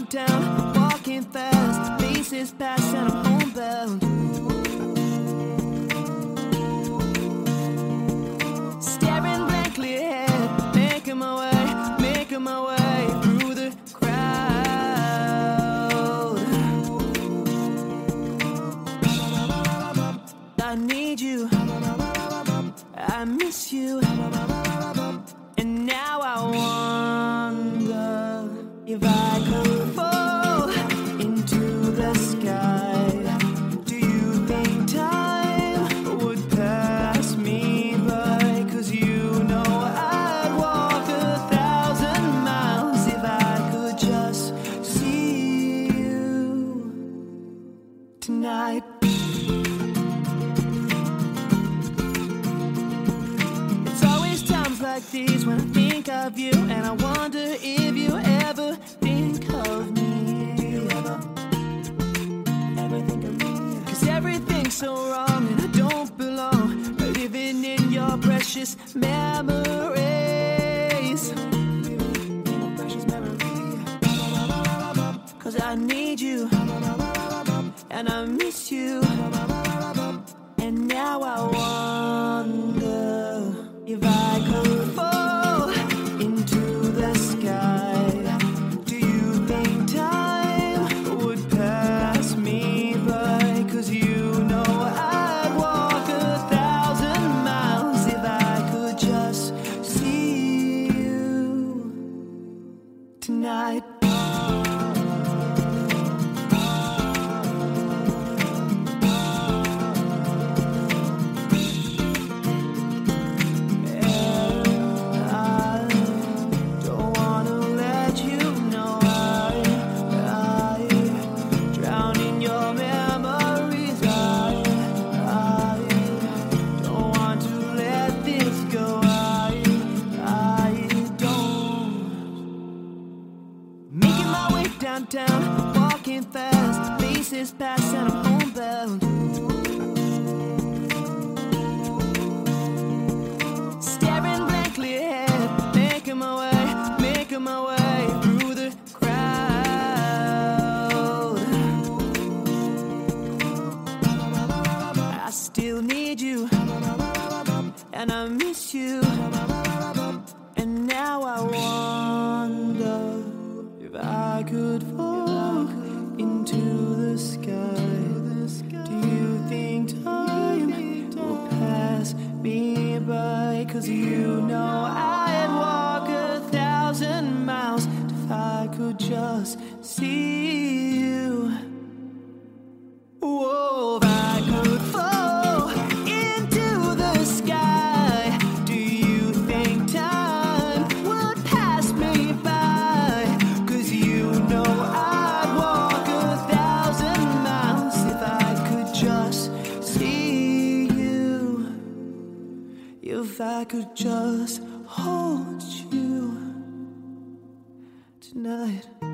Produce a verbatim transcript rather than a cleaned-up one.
downtown, walking fast, faces pass and I'm homebound. Staring blankly ahead, making my way, making my way through the crowd. I need you, I miss you, and now I wonder if I could fall into the sky. Do you think time would pass me by? 'Cause you know I'd walk a thousand miles if I could just see you tonight. Like these when I think of you, and I wonder if you ever think of me. Ever, ever think of me? 'Cause everything's so wrong and I don't belong, living in your precious memories. Precious memories. 'Cause I need you and I miss you, and now I wonder if I could fall into the sky. Do you think time would pass me by? 'Cause you know I'd walk a thousand miles if I could just see you tonight. Downtown, walking fast, faces pass and I'm homebound. Staring blankly ahead, making my way, making my way through the crowd. I still need you, and I miss you, and now I wonder if I could fall into the sky. Do you think time will pass me by? 'Cause you know I'd walk a thousand miles if I could just see you. Whoa, if I could fall into the sky, do you think time would pass me by? 'Cause you know I'd walk a thousand miles if I could just see you. If I could just hold you tonight.